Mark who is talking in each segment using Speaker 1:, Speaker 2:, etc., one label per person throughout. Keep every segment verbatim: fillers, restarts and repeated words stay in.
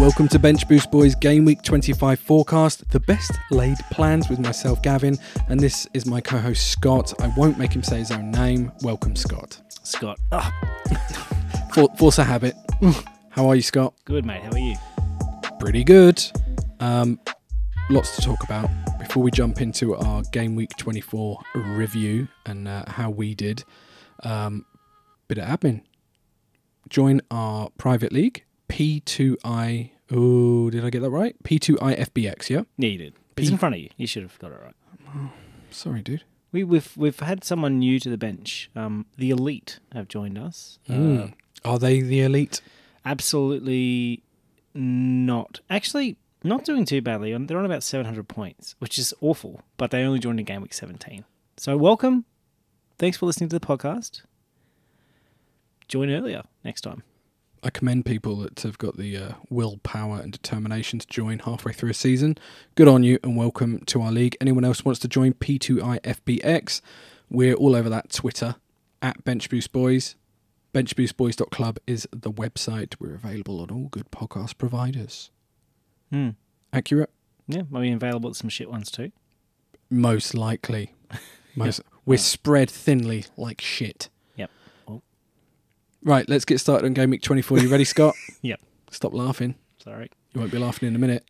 Speaker 1: welcome to Bench Boost Boys Game Week twenty-five forecast, the best laid plans with myself, Gavin, and this is my co-host, Scott. I won't make him say his own name. Welcome, Scott.
Speaker 2: Scott. Oh.
Speaker 1: For, force a habit. How are you, Scott?
Speaker 2: Good, mate. How are you?
Speaker 1: Pretty good. Um, lots to talk about. Before we jump into our Game Week twenty-four review and uh, how we did, um, bit of admin. Join our private league, P two I... Oh, did I get that right? P two I F B X, yeah?
Speaker 2: Yeah, you did.
Speaker 1: P-
Speaker 2: It's in front of you. You should have got it right.
Speaker 1: Oh, sorry, dude.
Speaker 2: We, we've we've had someone new to the bench. Um, the Elite have joined us.
Speaker 1: Mm.
Speaker 2: Uh,
Speaker 1: Are they the Elite?
Speaker 2: absolutely not. Actually, not doing too badly. They're on about seven hundred points, which is awful, but they only joined in Game Week seventeen. So welcome. Thanks for listening to the podcast. Join earlier next time.
Speaker 1: I commend people that have got the uh, willpower and determination to join halfway through a season. Good on you and welcome to our league. Anyone else wants to join P two I F B X? We're all over that. Twitter, at BenchBoostBoys. bench boost boys dot club is the website. We're available on all good podcast providers.
Speaker 2: Hmm.
Speaker 1: Accurate?
Speaker 2: Yeah, maybe available at some shit ones too.
Speaker 1: Most likely. Most.
Speaker 2: Yep.
Speaker 1: We're
Speaker 2: Right.
Speaker 1: spread thinly like shit.
Speaker 2: Yep. Oh.
Speaker 1: Right, let's get started on Game Week twenty-four. You ready, Scott?
Speaker 2: Yep.
Speaker 1: Stop laughing.
Speaker 2: Sorry.
Speaker 1: You won't be laughing in a minute.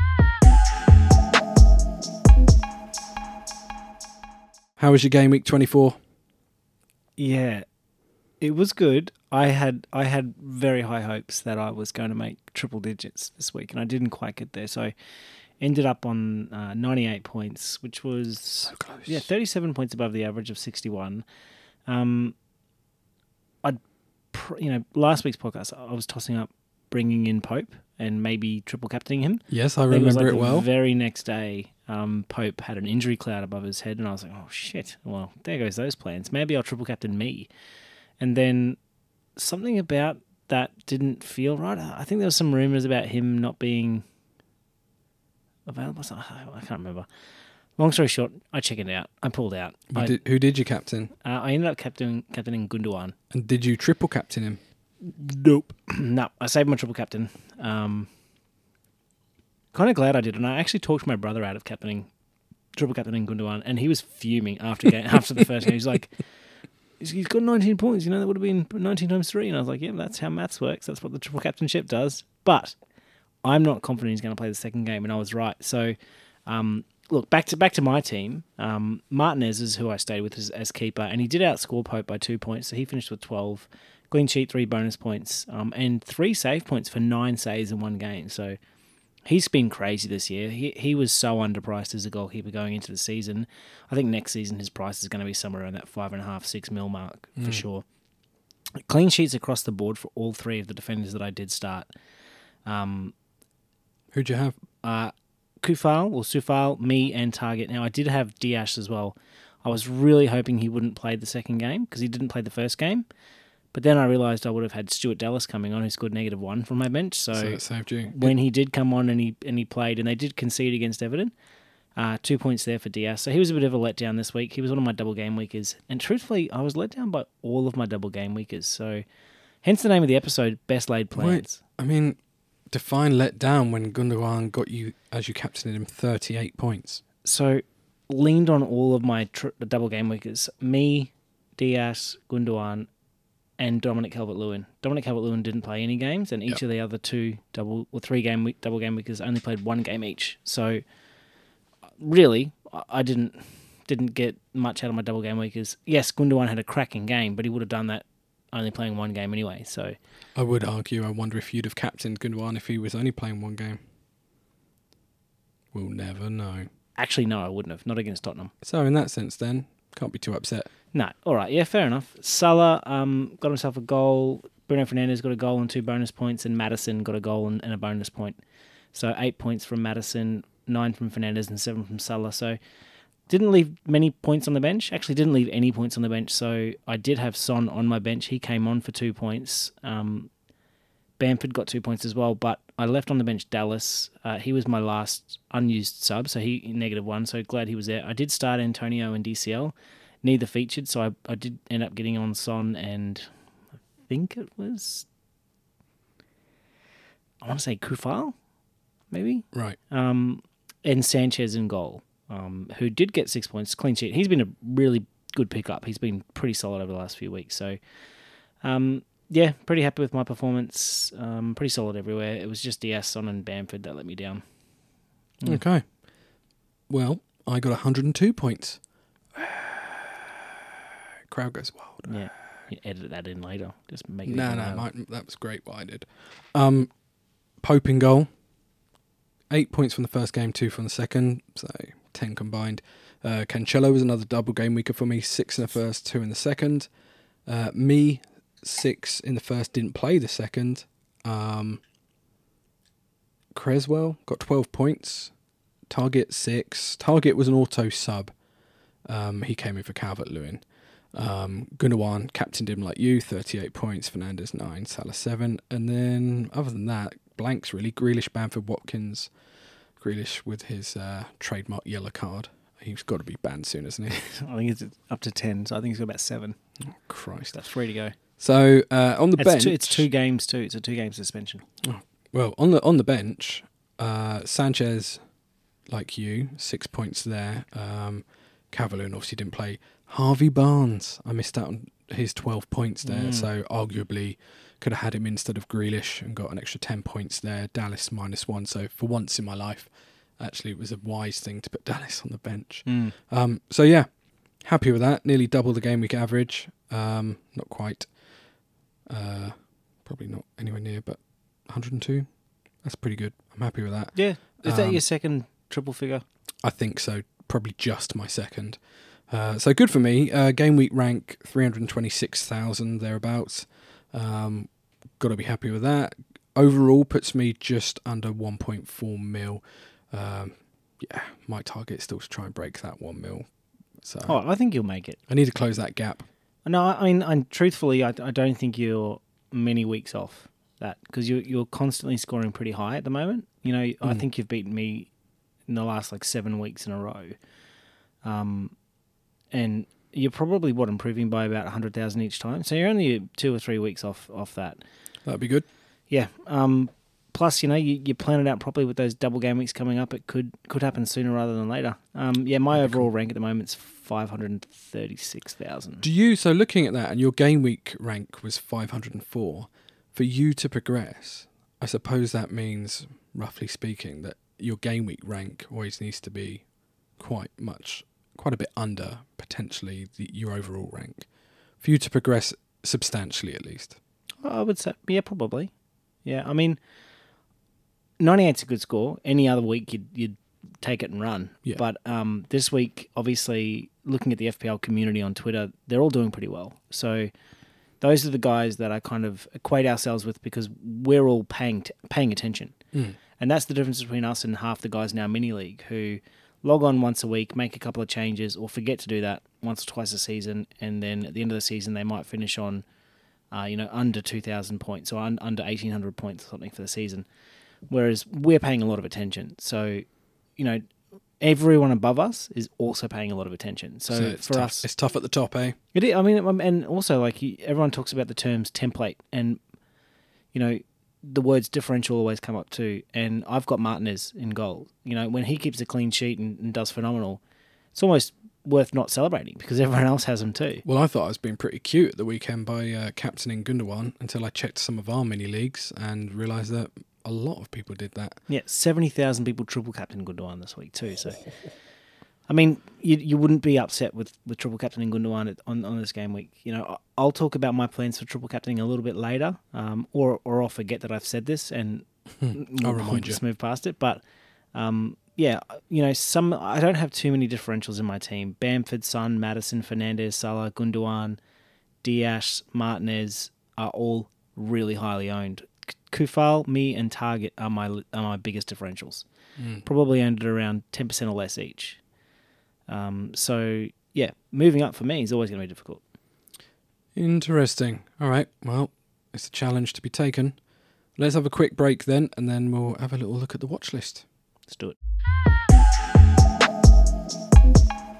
Speaker 1: How was your Game Week twenty-four?
Speaker 2: Yeah, it was good. I had I had very high hopes that I was going to make triple digits this week, and I didn't quite get there. So, ended up on uh, ninety-eight points, which was
Speaker 1: So close.
Speaker 2: yeah thirty-seven points above the average of sixty-one. Um, I, pr- you know, last week's podcast I was tossing up bringing in Pope and maybe triple captaining him.
Speaker 1: Yes, I
Speaker 2: I think it was
Speaker 1: remember
Speaker 2: like
Speaker 1: it
Speaker 2: the
Speaker 1: well.
Speaker 2: very next day, um, Pope had an injury cloud above his head, and I was like, "Oh shit! Well, there goes those plans. Maybe I'll triple captain me." And then something about that didn't feel right. I think there was some rumors about him not being available. I can't remember. Long story short, I chickened out. I pulled out.
Speaker 1: Who
Speaker 2: I,
Speaker 1: did, who did you captain?
Speaker 2: uh, I ended up captaining captaining Gundogan.
Speaker 1: And did you triple captain him?
Speaker 2: Nope. No, I saved my triple captain. Um, kind of glad I did, and I actually talked my brother out of captaining triple captaining Gundogan, and he was fuming after game, after the first game. He's like, "He's he's got nineteen points. You know that would have been nineteen times three." And I was like, "Yeah, that's how maths works. That's what the triple captainship does." But I'm not confident he's going to play the second game, and I was right. So, um, look back to back to my team. Um, Martinez is who I stayed with as, as keeper, and he did outscore Pope by two points, so he finished with twelve. Clean sheet, three bonus points, um, and three save points for nine saves in one game. So he's been crazy this year. He he was so underpriced as a goalkeeper going into the season. I think next season his price is going to be somewhere around that five and a half, six mil mark for
Speaker 1: Mm.
Speaker 2: sure. Clean sheets across the board for all three of the defenders that I did start. Um,
Speaker 1: Who'd you have?
Speaker 2: uh, Kufal or Sufal, me, and Target. Now I did have Diash as well. I was really hoping he wouldn't play the second game because he didn't play the first game. But then I realised I would have had Stuart Dallas coming on, who scored negative one from my bench. So,
Speaker 1: So it saved you.
Speaker 2: when he did come on and he and he played, and they did concede against Everton, uh, two points there for Diaz. So he was a bit of a letdown this week. He was one of my double game weekers, and truthfully, I was let down by all of my double game weekers. So, hence the name of the episode: Best Laid Plans.
Speaker 1: I mean, define let down when Gundogan got you, as you captained him, thirty-eight points.
Speaker 2: So, leaned on all of my tr- double game weekers: me, Diaz, Gundogan, and Dominic Calvert-Lewin. Dominic Calvert-Lewin didn't play any games, and each
Speaker 1: Yep.
Speaker 2: of the other two double or three game week, double game weekers only played one game each. So really, I- I didn't didn't get much out of my double game weekers. Yes, Gundogan had a cracking game, but he would have done that only playing one game anyway. So
Speaker 1: I would argue, I wonder if you'd have captained Gundogan if he was only playing one game. We'll never know.
Speaker 2: actually, no, I wouldn't have. Not against Tottenham.
Speaker 1: So in that sense then, can't be too upset.
Speaker 2: No, all right, yeah, fair enough. Salah um, got himself a goal. Bruno Fernandes got a goal and two bonus points, and Maddison got a goal and, and a bonus point. So eight points from Maddison, nine from Fernandes, and seven from Salah. So didn't leave many points on the bench. Actually, didn't leave any points on the bench. So I did have Son on my bench. He came on for two points. Um, Bamford got two points as well, but I left on the bench Dallas. Uh, he was my last unused sub, so he negative one. So glad he was there. I did start Antonio and D C L. Neither featured, so I, I did end up getting on Son, and I think it was I want to say Kufal, maybe.
Speaker 1: Right.
Speaker 2: Um, and Sanchez in goal, um, who did get six points, clean sheet. He's been a really good pickup. He's been pretty solid over the last few weeks. So, um, yeah, pretty happy with my performance. Um, pretty solid everywhere. It was just Diaz, Son, and Bamford that let me down.
Speaker 1: Mm. Okay. Well, I got one hundred two points. Crowd goes wild.
Speaker 2: Yeah, you edit that in later. Just make it.
Speaker 1: No,
Speaker 2: even
Speaker 1: no,
Speaker 2: louder.
Speaker 1: my, that was great what I did. Um, Pope in goal. Eight points from the first game, two from the second, so ten combined. Uh, Cancelo was another double game weeker for me. Six in the first, two in the second. Uh, me, six in the first, didn't play the second. Um, Creswell got twelve points. Target six. Target was an auto sub. Um, he came in for Calvert-Lewin. Um, Gundogan captained him like you, thirty-eight points. Fernandes nine, Salah seven, and then other than that, blanks really. Grealish, Bamford, Watkins. Grealish with his uh, trademark yellow card. He's got to be banned soon, isn't he?
Speaker 2: I think it's up to ten, so I think he's got about seven.
Speaker 1: Oh, Christ.
Speaker 2: That's three to go.
Speaker 1: So uh, on the
Speaker 2: It's
Speaker 1: bench,
Speaker 2: two, it's two games too. It's a two-game suspension.
Speaker 1: Oh, well, on the on the bench, uh, Sanchez, like you, six points there. Um, Calvert-Lewin obviously didn't play. Harvey Barnes, I missed out on his twelve points there,
Speaker 2: Mm.
Speaker 1: so arguably could have had him instead of Grealish and got an extra ten points there. Dallas minus one, so for once in my life, actually it was a wise thing to put Dallas on the bench.
Speaker 2: Mm.
Speaker 1: Um, so yeah, happy with that. Nearly double the game week average. Um, not quite. Uh, probably not anywhere near, but one hundred two. That's pretty good. I'm happy with that.
Speaker 2: Yeah. Is that
Speaker 1: Um,
Speaker 2: your second triple figure?
Speaker 1: I think so. Probably just my second. Uh, so good for me. Uh, game week rank three hundred twenty-six thousand thereabouts. Um, got to be happy with that. Overall puts me just under one point four mil. Um, yeah, my target is still to try and break that one mil. So
Speaker 2: Oh, I think you'll make it.
Speaker 1: I need to close that gap.
Speaker 2: No, I mean, and truthfully, I, I don't think you're many weeks off that because you're you're constantly scoring pretty high at the moment. You know, I
Speaker 1: Mm.
Speaker 2: think you've beaten me in the last like seven weeks in a row. Um, and you're probably what improving by about a hundred thousand each time. So you're only two or three weeks off off that.
Speaker 1: That'd be good.
Speaker 2: Yeah. Um, plus, you know, you, you plan it out properly with those double game weeks coming up. It could could happen sooner rather than later. Um, yeah, my
Speaker 1: That'd be
Speaker 2: overall
Speaker 1: cool.
Speaker 2: rank at the moment is five hundred thirty-six thousand.
Speaker 1: Do you, so looking at that, and your game week rank was five hundred four, for you to progress, I suppose that means, roughly speaking, that your game week rank always needs to be quite much, quite a bit under, potentially, the, your overall rank, for you to progress substantially at least.
Speaker 2: I would say, yeah, probably. Yeah, I mean, ninety-eight's a good score. Any other week, you'd, you'd take it and run.
Speaker 1: Yeah.
Speaker 2: But um, this week, obviously, looking at the F P L community on Twitter, they're all doing pretty well. So those are the guys that I kind of equate ourselves with because we're all paying t- paying attention.
Speaker 1: Mm.
Speaker 2: And that's the difference between us and half the guys in our mini league who log on once a week, make a couple of changes, or forget to do that once or twice a season, and then at the end of the season, they might finish on Uh, you know, under two thousand points or un- under eighteen hundred points or something for the season. Whereas we're paying a lot of attention. So, you know, everyone above us is also paying a lot of attention. So,
Speaker 1: So it's
Speaker 2: for
Speaker 1: tough.
Speaker 2: us,
Speaker 1: It's tough at the top, eh?
Speaker 2: it is, I mean, um, and also like you, everyone talks about the terms template and, you know, the words differential always come up too. And I've got Martinez in goal. You know, when he keeps a clean sheet and, and does phenomenal, it's almost worth not celebrating because everyone else has them too.
Speaker 1: Well, I thought I was being pretty cute at the weekend by uh, captaining Gundogan until I checked some of our mini leagues and realised that a lot of people did that.
Speaker 2: Yeah, seventy thousand people triple captain Gundogan this week too. So, I mean, you you wouldn't be upset with, with triple captaining Gundogan at- on, on this game week. You know, I- I'll talk about my plans for triple captaining a little bit later, um, or or I'll forget that I've said this and
Speaker 1: I'll remind you.
Speaker 2: just move past it. But um, yeah, you know, some I don't have too many differentials in my team. Bamford, Son, Madison, Fernandes, Salah, Gundogan, Diaz, Martinez are all really highly owned. Kufal, me, and Target are my are my biggest differentials.
Speaker 1: Mm.
Speaker 2: Probably owned at around ten percent or less each. Um, so yeah, moving up for me is always going to be difficult.
Speaker 1: Interesting. All right. Well, it's a challenge to be taken. Let's have a quick break then, and then we'll have a little look at the watch list.
Speaker 2: Let's do it.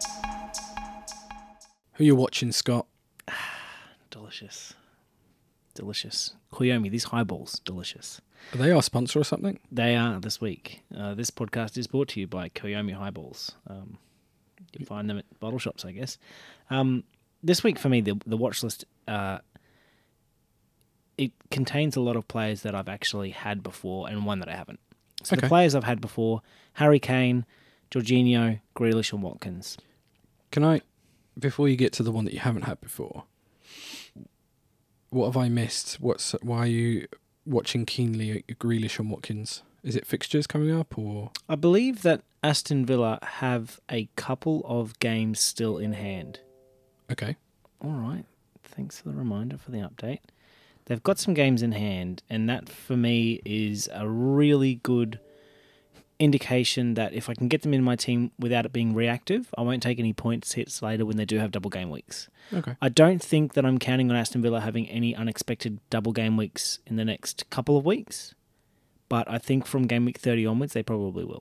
Speaker 1: Who you watching, Scott?
Speaker 2: Delicious. delicious. Koyomi, these highballs, delicious.
Speaker 1: Are they our sponsor or something?
Speaker 2: They are this week. Uh, this podcast is brought to you by Koyomi Highballs. Um, you can find them at bottle shops, I guess. Um, this week for me, the the watch list, uh, it contains a lot of players that I've actually had before and one that I haven't. So
Speaker 1: Okay.
Speaker 2: the players I've had before, Harry Kane, Jorginho, Grealish and Watkins.
Speaker 1: Can I, before you get to the one that you haven't had before, what have I missed? What's Why are you watching keenly at Grealish and Watkins? Is it fixtures coming up or?
Speaker 2: I believe that Aston Villa have a couple of games still in hand.
Speaker 1: Okay.
Speaker 2: All right. Thanks for the reminder for the update. They've got some games in hand, and that for me is a really good indication that if I can get them in my team without it being reactive, I won't take any points hits later when they do have double game weeks.
Speaker 1: Okay.
Speaker 2: I don't think that I'm counting on Aston Villa having any unexpected double game weeks in the next couple of weeks, but I think from game week thirty onwards, they probably will.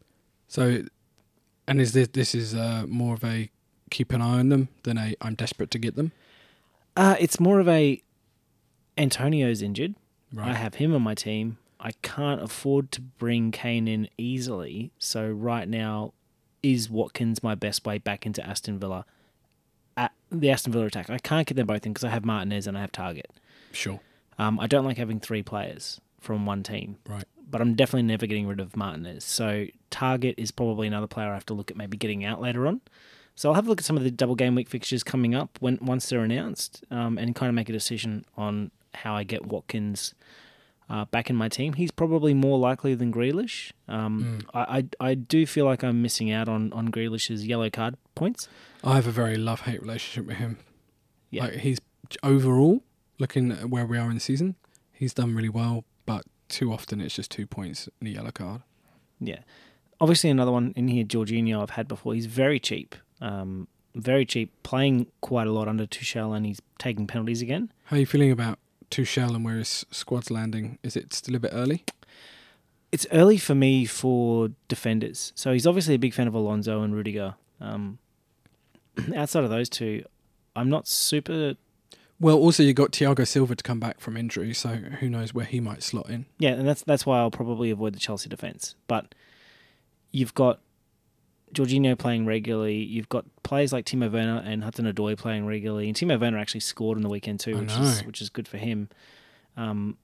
Speaker 1: So, and is this this is uh, more of a keep an eye on them than a I'm desperate to get them?
Speaker 2: Uh, it's more of a Antonio's injured.
Speaker 1: Right.
Speaker 2: I have him on my team. I can't afford to bring Kane in easily, so right now is Watkins my best way back into Aston Villa, at the Aston Villa attack. I can't get them both in because I have Martinez and I have Target.
Speaker 1: Sure.
Speaker 2: Um, I don't like having three players from one team,
Speaker 1: Right.
Speaker 2: but I'm definitely never getting rid of Martinez. So Target is probably another player I have to look at maybe getting out later on. So I'll have a look at some of the double game week fixtures coming up when once they're announced, um, and kind of make a decision on how I get Watkins uh, back in my team. He's probably more likely than Grealish. Um,
Speaker 1: Mm.
Speaker 2: I, I I do feel like I'm missing out on, on Grealish's yellow card points.
Speaker 1: I have a very love-hate relationship with him.
Speaker 2: Yeah.
Speaker 1: Like he's overall, looking at where we are in the season, he's done really well, but too often it's just two points and a yellow card.
Speaker 2: Yeah. Obviously another one in here, Jorginho, I've had before. He's very cheap. Um, very cheap, playing quite a lot under Tuchel, and he's taking penalties again.
Speaker 1: How are you feeling about Tuchel and where his squad's landing? Is it still a bit early?
Speaker 2: It's early for me for defenders. So he's obviously a big fan of Alonso and Rudiger. Um, outside of those two, I'm not super...
Speaker 1: Well, also you got Thiago Silva to come back from injury, so who knows where he might slot in.
Speaker 2: Yeah, and that's that's why I'll probably avoid the Chelsea defence. But you've got Jorginho playing regularly. You've got players like Timo Werner and Hudson-Odoi playing regularly. And Timo Werner actually scored on the weekend too,
Speaker 1: I
Speaker 2: which
Speaker 1: know.
Speaker 2: is which is good for him. Um,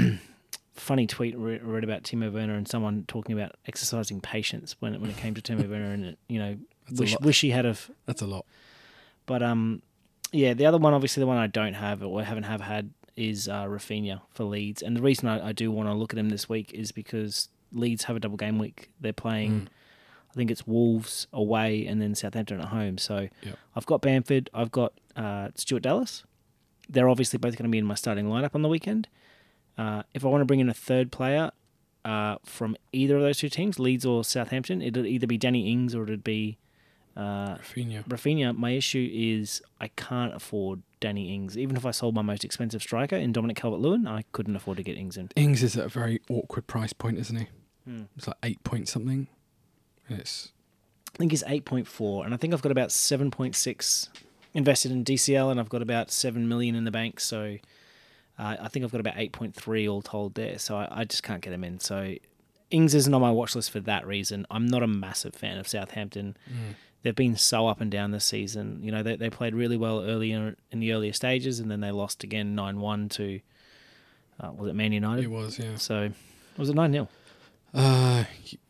Speaker 2: funny tweet re- read about Timo Werner and someone talking about exercising patience when it, when it came to Timo Werner, and it, you know,
Speaker 1: That's a
Speaker 2: wish,
Speaker 1: lot.
Speaker 2: wish he had of.
Speaker 1: That's a lot.
Speaker 2: But um, yeah, the other one, obviously the one I don't have or haven't have had is uh, Rafinha for Leeds. And the reason I, I do want to look at him this week is because Leeds have a double game week. They're playing,
Speaker 1: Mm.
Speaker 2: I think it's Wolves away and then Southampton at home. So
Speaker 1: Yep.
Speaker 2: I've got Bamford, I've got uh, Stuart Dallas. They're obviously both going to be in my starting lineup on the weekend. Uh, if I want to bring in a third player uh, from either of those two teams, Leeds or Southampton, it'd either be Danny Ings or it'd be uh,
Speaker 1: Rafinha.
Speaker 2: Rafinha. My issue is I can't afford Danny Ings. Even if I sold my most expensive striker in Dominic Calvert-Lewin, I couldn't afford to get Ings in.
Speaker 1: Ings is at a very awkward price point, isn't he?
Speaker 2: Hmm.
Speaker 1: It's like eight point something. And it's
Speaker 2: I think it's eight point four, and I think I've got about seven point six invested in D C L, and I've got about seven million in the bank, so uh, I think I've got about eight point three all told there, so I, I just can't get him in. So Ings isn't on my watch list for that reason. I'm not a massive fan of Southampton.
Speaker 1: mm.
Speaker 2: They've been so up and down this season. You know, they they played really well earlier in the earlier stages, and then they lost again nine one to, uh, was it Man United?
Speaker 1: It was, yeah.
Speaker 2: So, was it nine nil?
Speaker 1: Uh,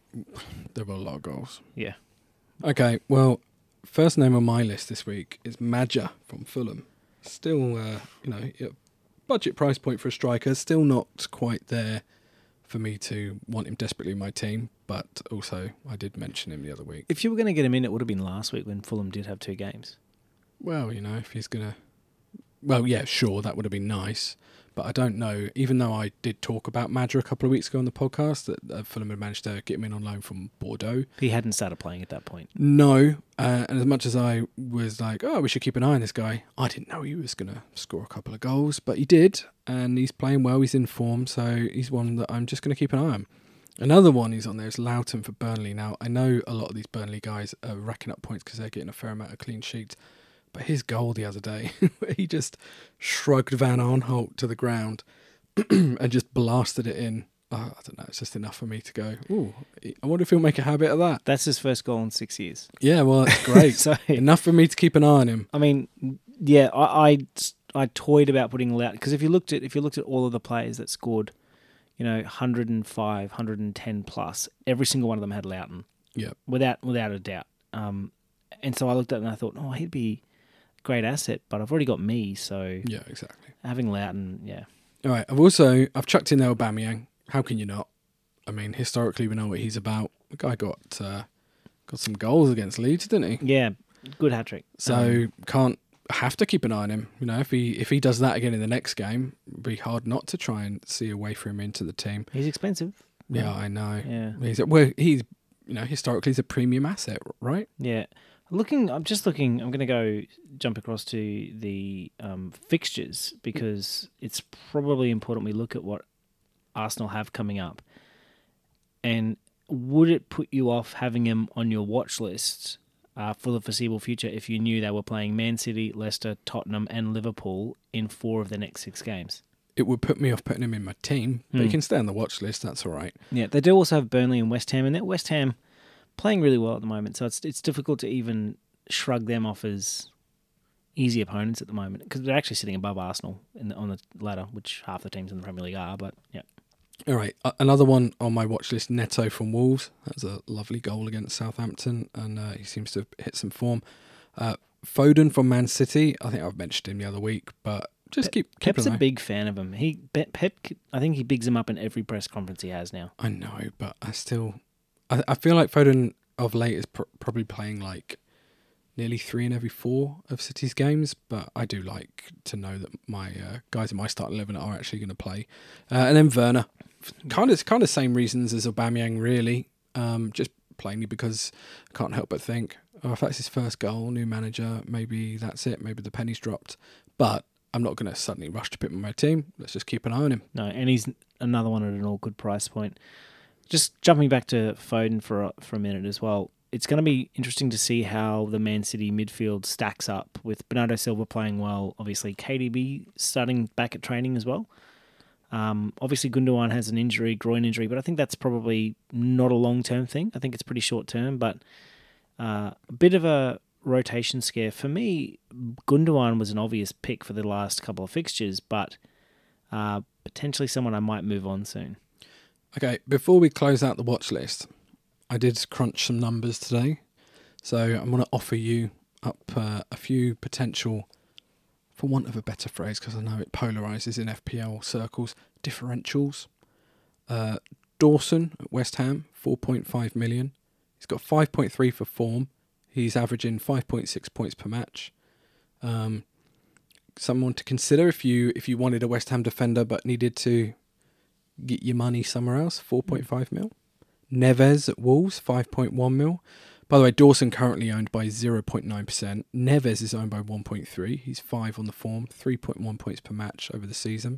Speaker 1: there were a lot of goals.
Speaker 2: Yeah.
Speaker 1: Okay, well, first name on my list this week is Madja from Fulham. Still, uh, you know, yeah, budget price point for a striker. Still not quite there for me to want him desperately in my team, but also I did mention him the other week.
Speaker 2: If you were going to get him in, it would have been last week when Fulham did have two games.
Speaker 1: Well, you know, if he's going to... Well, yeah, sure, that would have been nice. But I don't know, even though I did talk about Madja a couple of weeks ago on the podcast, that uh, Fulham had managed to get him in on loan from Bordeaux.
Speaker 2: He hadn't started playing at that point.
Speaker 1: No, uh, and as much as I was like, oh, we should keep an eye on this guy, I didn't know he was going to score a couple of goals, but he did, and he's playing well, he's in form, so he's one that I'm just going to keep an eye on. Another one he's on there is Loughton for Burnley. Now, I know a lot of these Burnley guys are racking up points because they're getting a fair amount of clean sheets, But his goal the other day, he just shrugged Van Arnholt to the ground and just blasted it in. Oh, I don't know. It's just enough for me to go, ooh, I wonder if he'll make a habit of that.
Speaker 2: That's his first goal in six years.
Speaker 1: Yeah, well, that's great.
Speaker 2: So,
Speaker 1: enough for me to keep an eye on him.
Speaker 2: I mean, yeah, I I, I toyed about putting Loughton because if you looked at if you looked at all of the players that scored, you know, one hundred five, one hundred ten plus, every single one of them had Loughton.
Speaker 1: Yeah,
Speaker 2: without without a doubt. Um, and so I looked at it and I thought, oh, he'd be a great asset, but I've already got me, so
Speaker 1: yeah, exactly.
Speaker 2: Having Loughton, yeah.
Speaker 1: All right, I've also I've chucked in there Aubameyang. How can you not? I mean, historically, we know what he's about. The guy got uh, got some goals against Leeds, didn't he?
Speaker 2: Yeah, good hat trick.
Speaker 1: So um, can't have to keep an eye on him. You know, if he if he does that again in the next game, it'd be hard not to try and see a way for him into the team.
Speaker 2: He's expensive.
Speaker 1: Yeah, I know.
Speaker 2: Yeah,
Speaker 1: he's well, he's you know historically he's a premium asset, right?
Speaker 2: Yeah. Looking, I'm just looking. I'm going to go jump across to the um, fixtures because it's probably important we look at what Arsenal have coming up. And would it put you off having him on your watch list uh, for the foreseeable future if you knew they were playing Man City, Leicester, Tottenham, and Liverpool in four of the next six games?
Speaker 1: It would put me off putting him in my team, but
Speaker 2: mm.
Speaker 1: he can stay on the watch list. That's all right.
Speaker 2: Yeah, they do also have Burnley and West Ham, and that West Ham playing really well at the moment, so it's it's difficult to even shrug them off as easy opponents at the moment because they're actually sitting above Arsenal in the, on the ladder, which half the teams in the Premier League are. But yeah.
Speaker 1: All right, uh, another one on my watch list, Neto from Wolves. That was a lovely goal against Southampton, and uh, he seems to have hit some form. Uh, Foden from Man City. I think I've mentioned him the other week, but just
Speaker 2: Pep,
Speaker 1: keep. keep
Speaker 2: Pep's
Speaker 1: an
Speaker 2: a
Speaker 1: eye.
Speaker 2: big fan of him. He Pep, I think he bigs him up in every press conference he has now.
Speaker 1: I know, but I still, I, I feel like Foden of late is pr- probably playing like nearly three in every four of City's games, but I do like to know that my uh, guys in my starting eleven are actually going to play. Uh, and then Werner, kind of kind of same reasons as Aubameyang, really. Um, just plainly because I can't help but think, oh, if that's his first goal, new manager, maybe that's it. Maybe the penny's dropped. But I'm not going to suddenly rush to put him on my team. Let's just keep an eye on him.
Speaker 2: No, and he's another one at an all good price point. Just jumping back to Foden for a, for a minute as well. It's going to be interesting to see how the Man City midfield stacks up with Bernardo Silva playing well. Obviously, K D B starting back at training as well. Um, obviously, Gundogan has an injury, groin injury, but I think that's probably not a long-term thing. I think it's pretty short-term, but uh, a bit of a rotation scare. For me, Gundogan was an obvious pick for the last couple of fixtures, but uh, potentially someone I might move on soon.
Speaker 1: Okay, before we close out the watch list, I did crunch some numbers today, so I'm going to offer you up uh, a few potential, for want of a better phrase, because I know it polarises in F P L circles, differentials. Uh, Dawson at West Ham, four point five million. He's got five point three for form. He's averaging five point six points per match. Um, someone to consider if you if you wanted a West Ham defender but needed to get your money somewhere else, four point five mil. Neves at Wolves, five point one mil. By the way, Dawson currently owned by zero point nine percent. Neves is owned by one point three. He's five on the form, three point one points per match over the season.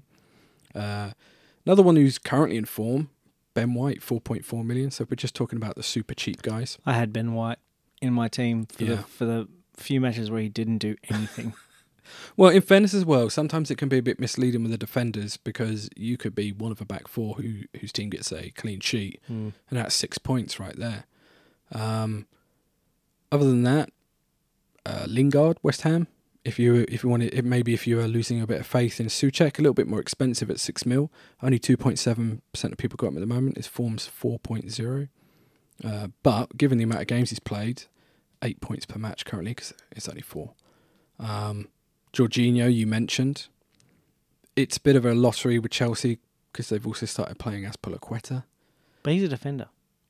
Speaker 1: Uh, another one who's currently in form, Ben White, four point four million. So we're just talking about the super cheap guys.
Speaker 2: I had Ben White in my team for,
Speaker 1: Yeah.
Speaker 2: the, for the few matches where he didn't do anything.
Speaker 1: Well, in fairness as well, sometimes it can be a bit misleading with the defenders because you could be one of a back four who whose team gets a clean sheet,
Speaker 2: mm.
Speaker 1: and that's six points right there. Um, other than that, uh, Lingard, West Ham. If you if you wanted, it maybe if you are losing a bit of faith in Souček, a little bit more expensive at six mil. Only two point seven percent of people got him at the moment. His form's four point zero, uh, but given the amount of games he's played, eight points per match currently because it's only four. Um, Jorginho, you mentioned. It's a bit of a lottery with Chelsea because they've also started playing Azpilicueta.
Speaker 2: But he's a defender.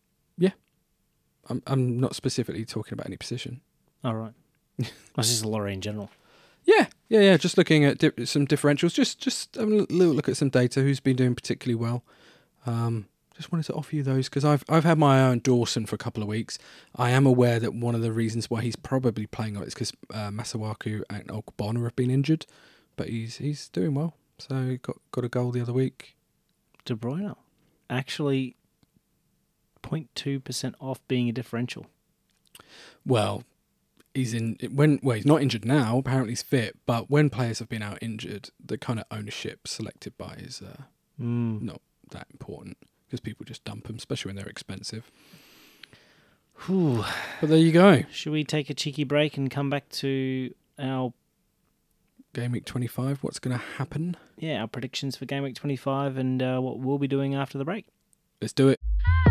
Speaker 1: I'm I'm not specifically talking about any position.
Speaker 2: All right. That's just a lottery in general.
Speaker 1: Yeah, yeah, yeah. Just looking at di- some differentials. Just just having a little look at some data. Who's been doing particularly well? Um, just wanted to offer you those because I've I've had my eye on Dawson for a couple of weeks. I am aware that one of the reasons why he's probably playing on it is because uh, Masuaku and Ogbonna have been injured, but he's he's doing well. So he got got a goal the other week.
Speaker 2: De Bruyne actually zero point two percent off being a differential.
Speaker 1: Well, he's in when well he's not injured now. Apparently he's fit, but when players have been out injured, the kind of ownership selected by is uh,
Speaker 2: Mm.
Speaker 1: not that important because people just dump them, especially when they're expensive.
Speaker 2: Whew.
Speaker 1: But there you go.
Speaker 2: Should we take a cheeky break and come back to our
Speaker 1: Game week twenty-five. What's going to happen?
Speaker 2: yeah our predictions for game week twenty-five and uh, what we'll be doing after the break?
Speaker 1: Let's do it.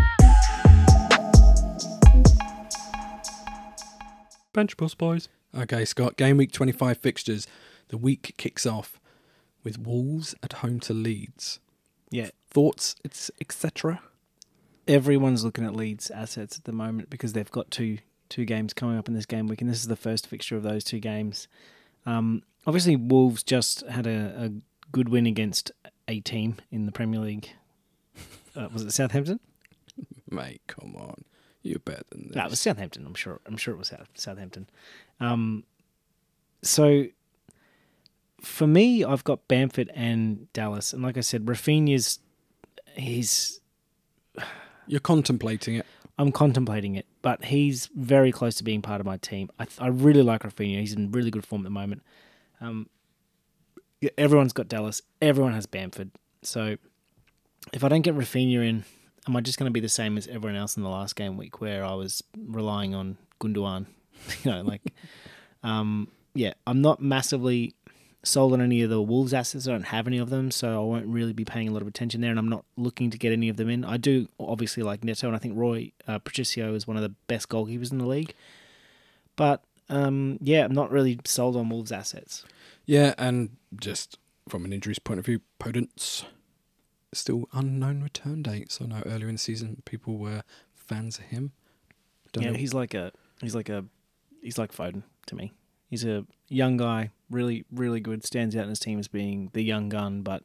Speaker 1: Bench Boss Boys. Okay, Scott. Game week twenty-five fixtures. The week kicks off with Wolves at home to Leeds.
Speaker 2: Yeah.
Speaker 1: Thoughts, it's et cetera.
Speaker 2: Everyone's looking at Leeds assets at the moment because they've got two two games coming up in this game week, and this is the first fixture of those two games. Um, obviously, Wolves just had a, a good win against a team in the Premier League. Uh, was it Southampton?
Speaker 1: Mate, come on. You're better than this.
Speaker 2: No, it was Southampton. I'm sure. I'm sure it was South, Southampton. Um, so for me, I've got Bamford and Dallas, and like I said, Rafinha's he's.
Speaker 1: You're contemplating it.
Speaker 2: I'm contemplating it, but he's very close to being part of my team. I I really like Rafinha. He's in really good form at the moment. Um, yeah, everyone's got Dallas. Everyone has Bamford. So if I don't get Rafinha in, am I just going to be the same as everyone else in the last game week where I was relying on Gundogan? you know, like, um, yeah, I'm not massively sold on any of the Wolves assets. I don't have any of them, so I won't really be paying a lot of attention there, and I'm not looking to get any of them in. I do obviously like Neto, and I think Roy uh, Patricio is one of the best goalkeepers in the league. But, um, yeah, I'm not really sold on Wolves assets.
Speaker 1: Yeah, and just from an injuries point of view, Podence, still unknown return date. So I know earlier in the season people were fans of him. Don't
Speaker 2: yeah,
Speaker 1: know.
Speaker 2: he's like a he's like a he's like Foden to me. He's a young guy, really, really good. Stands out in his team as being the young gun, but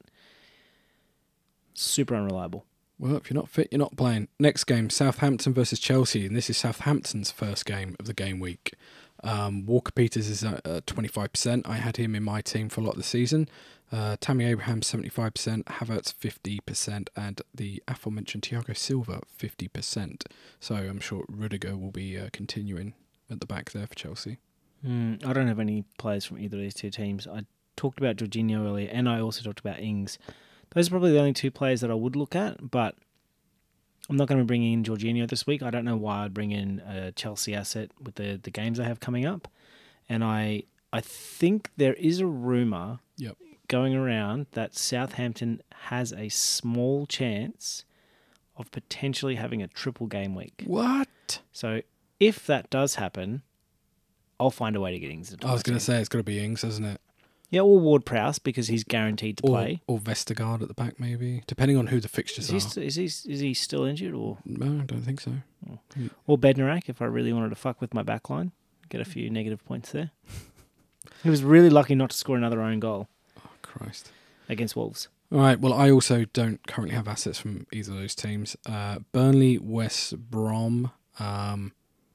Speaker 2: super unreliable.
Speaker 1: Well, if you're not fit, you're not playing. Next game, Southampton versus Chelsea, and this is Southampton's first game of the game week. Um, Walker Peters is at uh, twenty-five percent. I had him in my team for a lot of the season. Uh, Tammy Abraham, seventy-five percent. Havertz, fifty percent. And the aforementioned Thiago Silva, fifty percent. So I'm sure Rudiger will be uh, continuing at the back there for Chelsea.
Speaker 2: Mm, I don't have any players from either of these two teams. I talked about Jorginho earlier, and I also talked about Ings. Those are probably the only two players that I would look at, but I'm not going to be bringing in Jorginho this week. I don't know why I'd bring in a Chelsea asset with the, the games I have coming up. And I I think there is a rumour
Speaker 1: Yep.
Speaker 2: going around that Southampton has a small chance of potentially having a triple game week.
Speaker 1: What?
Speaker 2: So if that does happen, I'll find a way to get Ings into
Speaker 1: I was
Speaker 2: my
Speaker 1: going to
Speaker 2: team.
Speaker 1: say it's got to be Ings, hasn't it?
Speaker 2: Yeah, or Ward-Prowse because he's guaranteed to
Speaker 1: Or,
Speaker 2: play.
Speaker 1: or Vestergaard at the back, maybe, depending on who the fixtures
Speaker 2: Is he,
Speaker 1: are.
Speaker 2: st- is he is he still injured, or
Speaker 1: No, I don't think so.
Speaker 2: or Bednarak if I really wanted to fuck with my backline, get a few negative points there. He was really lucky not to score another own goal
Speaker 1: Oh, Christ.
Speaker 2: against Wolves.
Speaker 1: All right, well, I also don't currently have assets from either of those teams. Uh, Burnley, West Brom. Um,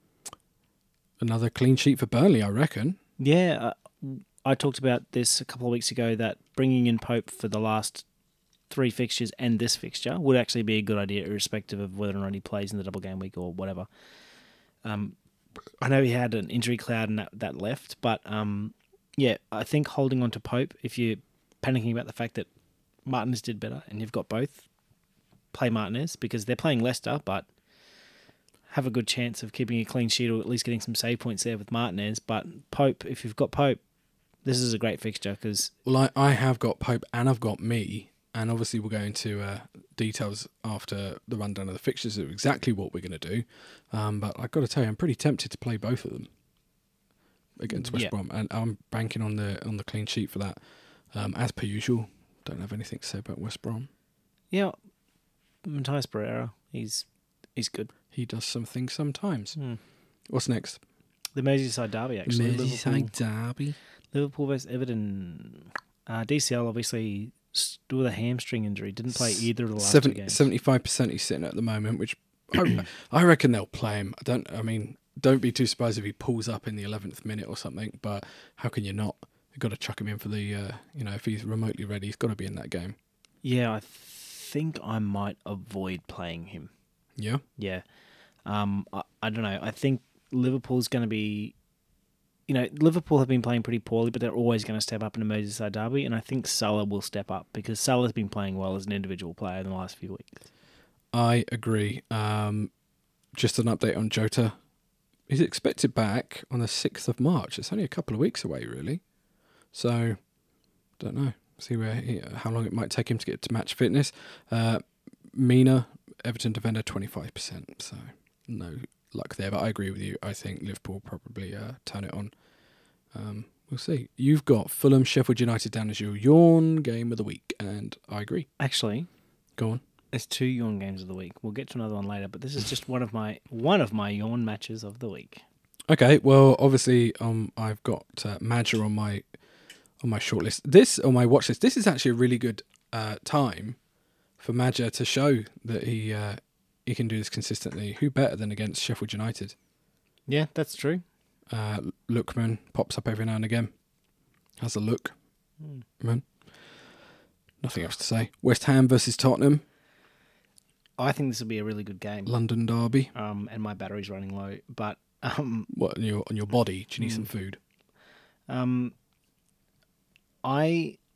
Speaker 1: another clean sheet for Burnley, I reckon.
Speaker 2: Yeah, uh, I talked about this a couple of weeks ago that bringing in Pope for the last three fixtures and this fixture would actually be a good idea, irrespective of whether or not he plays in the double game week or whatever. Um, I know he had an injury cloud and that, that left, but um, yeah, I think holding on to Pope, if you're panicking about the fact that Martinez did better and you've got both, play Martinez because they're playing Leicester, but have a good chance of keeping a clean sheet or at least getting some save points there with Martinez. But Pope, if you've got Pope, this is a great fixture because...
Speaker 1: Well, I, I have got Pope and I've got me, and obviously we'll go into uh, details after the rundown of the fixtures of exactly what we're going to do. Um, but I've got to tell you, I'm pretty tempted to play both of them against West
Speaker 2: Yeah.
Speaker 1: Brom, and I'm banking on the on the clean sheet for that. Um, as per usual, don't have anything to say about West Brom.
Speaker 2: Yeah, Matthias Pereira, he's he's good.
Speaker 1: He does some things sometimes.
Speaker 2: Hmm.
Speaker 1: What's next?
Speaker 2: The Merseyside derby, actually. Liverpool,
Speaker 1: derby.
Speaker 2: Liverpool versus Everton. Uh, D C L obviously still with a hamstring injury. Didn't play either of the last two games.
Speaker 1: seventy-five percent he's sitting at the moment, which I, I reckon they'll play him. I don't. I mean, don't be too surprised if he pulls up in the eleventh minute or something. But how can you not? You've got to chuck him in for the. Uh, you know, if he's remotely ready, he's got to be in that game.
Speaker 2: Yeah, I think I might avoid playing him.
Speaker 1: Yeah.
Speaker 2: Yeah. Um, I, I don't know. I think Liverpool's going to be you know, Liverpool have been playing pretty poorly, but they're always going to step up in a Merseyside derby, and I think Salah will step up because Salah's been playing well as an individual player in the last few weeks.
Speaker 1: I agree. Um, just an update on Jota. He's expected back on the sixth of March. It's only a couple of weeks away, really. So, don't know. See where he, how long it might take him to get to match fitness. Uh, Mina, Everton defender, twenty-five percent. So, no luck there. But I agree with you. I think Liverpool probably uh, turn it on. Um, we'll see. You've got Fulham, Sheffield United down as your yawn game of the week. And I agree.
Speaker 2: Actually,
Speaker 1: go on.
Speaker 2: There's two yawn games of the week. We'll get to another one later, but this is just one of my one of my yawn matches of the week.
Speaker 1: Okay, well, obviously, um, I've got uh, Madger on my on my shortlist. This on my watch list. This is actually a really good uh, time for Madger to show that he uh, he can do this consistently. Who better than against Sheffield United?
Speaker 2: Yeah, that's true.
Speaker 1: Uh, Lookman pops up every now and again. Has a look.
Speaker 2: Mm.
Speaker 1: Man. Nothing else to say. West Ham versus Tottenham.
Speaker 2: I think this will be a really good game.
Speaker 1: London derby.
Speaker 2: Um, and my battery's running low, but um,
Speaker 1: what on your on your body? Do you need mm. some food?
Speaker 2: Um, I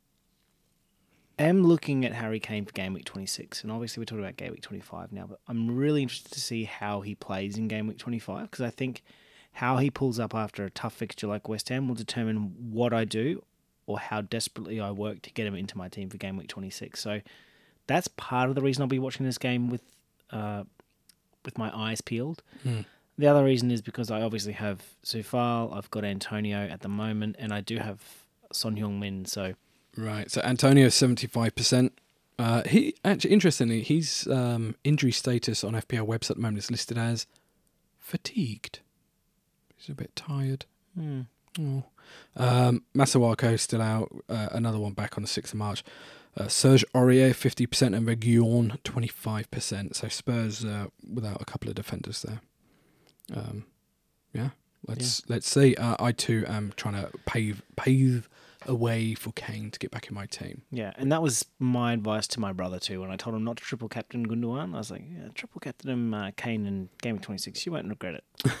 Speaker 2: am looking at Harry Kane for game week twenty-six, and obviously we're talking about game week twenty-five now. But I'm really interested to see how he plays in game week twenty-five because I think how he pulls up after a tough fixture like West Ham will determine what I do or how desperately I work to get him into my team for game week twenty-six. So. That's part of the reason I'll be watching this game with uh, with my eyes peeled.
Speaker 1: Mm.
Speaker 2: The other reason is because I obviously have Soufal, I've got Antonio at the moment, and I do have Son Heung-min. So
Speaker 1: right, so Antonio seventy-five percent. Uh, he actually, interestingly, his um, injury status on F P L website at the moment is listed as fatigued. He's a bit tired.
Speaker 2: Mm.
Speaker 1: Oh. Um, Masuako still out. Uh, another one back on the sixth of March. Uh, Serge Aurier, fifty percent, and Reguilon, twenty-five percent. So Spurs uh, without a couple of defenders there. Um, yeah, let's yeah. let's see. Uh, I too am trying to pave pave a way for Kane to get back in my team.
Speaker 2: Yeah, and that was my advice to my brother too. When I told him not to triple captain Gundogan, I was like, yeah, triple captain him uh, Kane in game of twenty-six. You won't regret it.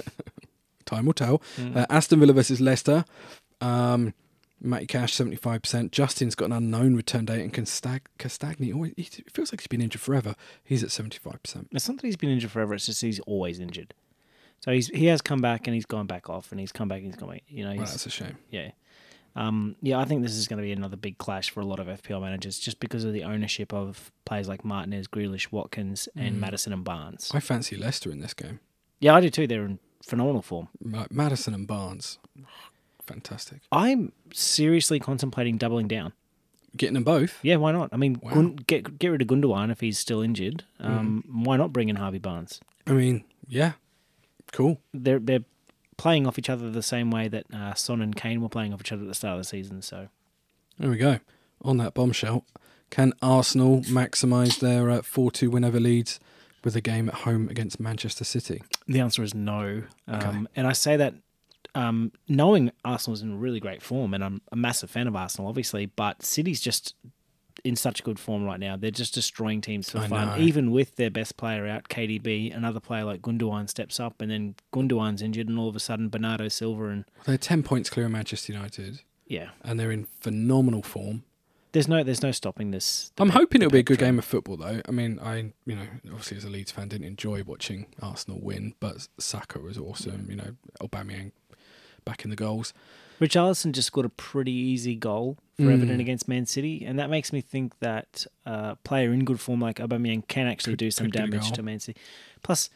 Speaker 1: Time will tell.
Speaker 2: Mm.
Speaker 1: Uh, Aston Villa versus Leicester. Um, Matty Cash, seventy-five percent. Justin's got an unknown return date, and Castag- Castagni, always, he feels like he's been injured forever. He's at seventy-five percent.
Speaker 2: It's not that he's been injured forever, it's just he's always injured. So he's he has come back and he's gone back off, and he's come back and he's gone back. You know, he's,
Speaker 1: well, that's a shame.
Speaker 2: Yeah. Um, yeah, I think this is going to be another big clash for a lot of F P L managers just because of the ownership of players like Martinez, Grealish, Watkins, and mm. Maddison and Barnes.
Speaker 1: I fancy Leicester in this game.
Speaker 2: Yeah, I do too. They're in phenomenal form.
Speaker 1: Maddison and Barnes. Fantastic.
Speaker 2: I'm seriously contemplating doubling down.
Speaker 1: Getting them both?
Speaker 2: Yeah, why not? I mean,
Speaker 1: wow.
Speaker 2: Gun- get get rid of Gundogan if he's still injured. Um, mm. Why not bring in Harvey Barnes?
Speaker 1: I mean, yeah. Cool.
Speaker 2: They're they're playing off each other the same way that uh, Son and Kane were playing off each other at the start of the season. So
Speaker 1: there we go. On that bombshell, can Arsenal maximise their uh, four two win over Leeds with a game at home against Manchester City?
Speaker 2: The answer is no. Um,
Speaker 1: okay.
Speaker 2: And I say that um, knowing Arsenal's in really great form, and I'm a massive fan of Arsenal, obviously, but City's just in such good form right now. They're just destroying teams for
Speaker 1: I
Speaker 2: fun.
Speaker 1: know.
Speaker 2: Even with their best player out, K D B, another player like Gundogan steps up, and then Gundogan's injured, and all of a sudden Bernardo Silva and
Speaker 1: they're ten points clear of Manchester United.
Speaker 2: Yeah,
Speaker 1: and they're in phenomenal form.
Speaker 2: There's no, there's no stopping this.
Speaker 1: I'm hoping it'll be a good game of football, though. I mean, I, you know, obviously as a Leeds fan, didn't enjoy watching Arsenal win, but Saka was awesome. You know, Aubameyang back in the goals.
Speaker 2: Richarlison just scored a pretty easy goal for
Speaker 1: Mm.
Speaker 2: Everton against Man City, and that makes me think that a player in good form like Aubameyang can actually
Speaker 1: Could-
Speaker 2: do some
Speaker 1: could get a
Speaker 2: damage
Speaker 1: goal.
Speaker 2: to Man City. Plus,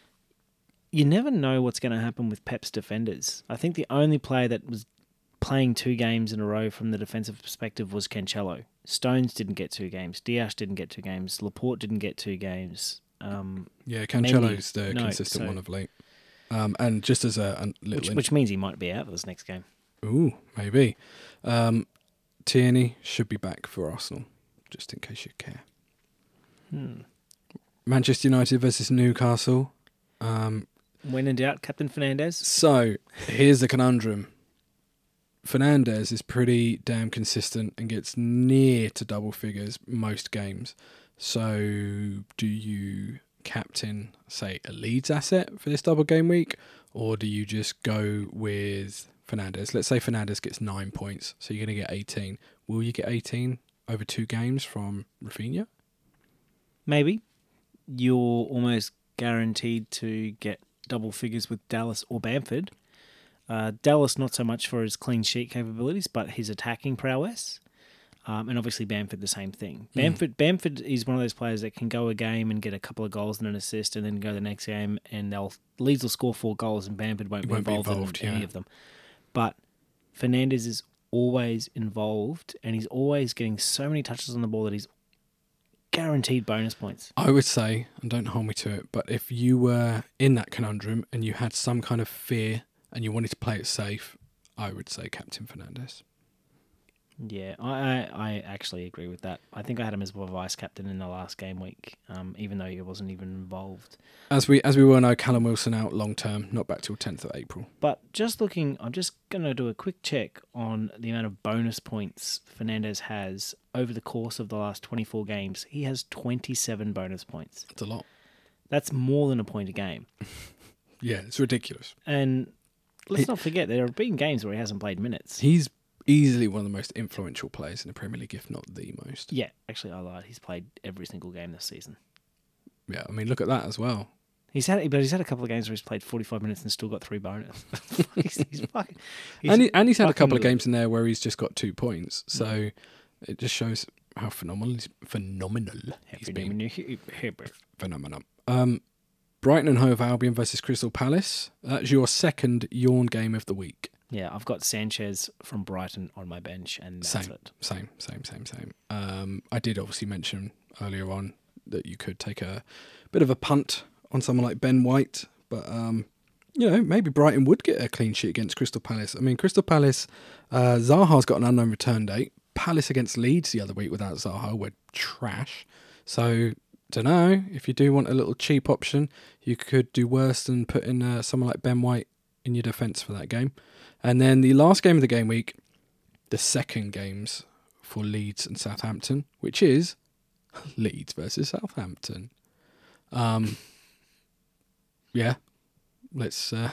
Speaker 2: you never know what's going to happen with Pep's defenders. I think the only player that was playing two games in a row from the defensive perspective was Cancelo. Stones didn't get two games. Diaz didn't get two games. Laporte didn't get two games. Um,
Speaker 1: Yeah, Cancelo's
Speaker 2: Mendy,
Speaker 1: the
Speaker 2: no,
Speaker 1: consistent
Speaker 2: so-
Speaker 1: one of late. Um, and just as a, a little...
Speaker 2: which,
Speaker 1: in-
Speaker 2: which means he might be out for this next game.
Speaker 1: Ooh, maybe. Um, Tierney should be back for Arsenal, just in case you care.
Speaker 2: Hmm.
Speaker 1: Manchester United versus Newcastle. Um,
Speaker 2: When in doubt, Captain Fernandes.
Speaker 1: so, here's the conundrum. Fernandes is pretty damn consistent and gets near to double figures most games. So, do you captain, say, a Leeds asset for this double game week? or do you just go with Fernandes? Let's say Fernandes gets nine points, so you're going to get eighteen. Will you get eighteen over two games from Rafinha?
Speaker 2: Maybe. You're almost guaranteed to get double figures with Dallas or Bamford. Uh, Dallas not so much for his clean sheet capabilities, but his attacking prowess. Um, and obviously Bamford the same thing. Bamford mm. Bamford is one of those players that can go a game and get a couple of goals and an assist, and then go the next game and they'll Leeds will score four goals and Bamford won't, be,
Speaker 1: won't
Speaker 2: involved
Speaker 1: be involved
Speaker 2: in
Speaker 1: yeah.
Speaker 2: any of them. But Fernandes is always involved, and he's always getting so many touches on the ball that he's guaranteed bonus points.
Speaker 1: I would say, and don't hold me to it, but if you were in that conundrum and you had some kind of fear and you wanted to play it safe, I would say Captain Fernandes.
Speaker 2: Yeah, I, I, I actually agree with that. I think I had him as a vice captain in the last game week, um, even though he wasn't even involved.
Speaker 1: As we as we well know, Callum Wilson out long term, not back till tenth of April.
Speaker 2: But just looking, I'm just going to do a quick check on the amount of bonus points Fernandes has over the course of the last twenty-four games. He has twenty-seven bonus points.
Speaker 1: That's a lot.
Speaker 2: That's more than a point a game.
Speaker 1: Yeah, it's ridiculous.
Speaker 2: And let's
Speaker 1: he,
Speaker 2: not forget, there have been games where he hasn't played minutes.
Speaker 1: He's easily one of the most influential players in the Premier League, if not the most.
Speaker 2: Yeah, actually, I lied. He's played every single game this season.
Speaker 1: Yeah, I mean, look at that as well.
Speaker 2: He's had, but he's had a couple of games where he's played forty-five minutes and still got three bonus. he's, he's fucking, he's
Speaker 1: and, he, and he's had a couple of games in there where he's just got two points. So mm. it just shows how phenomenal he's phenomenal. He's been phenomenal. Um, Brighton and Hove Albion versus Crystal Palace. That's your second yawn game of the week.
Speaker 2: Yeah, I've got Sanchez from Brighton on my bench, and that's
Speaker 1: same,
Speaker 2: it.
Speaker 1: Same, same, same, same. Um, I did obviously mention earlier on that you could take a bit of a punt on someone like Ben White, but um, you know, maybe Brighton would get a clean sheet against Crystal Palace. I mean, Crystal Palace, uh, Zaha's got an unknown return date. Palace against Leeds the other week without Zaha were trash. So, don't know, if you do want a little cheap option, you could do worse than putting uh, someone like Ben White in your defence for that game. And then the last game of the game week, the second games for Leeds and Southampton, which is Leeds versus Southampton. Um, yeah, let's. Uh,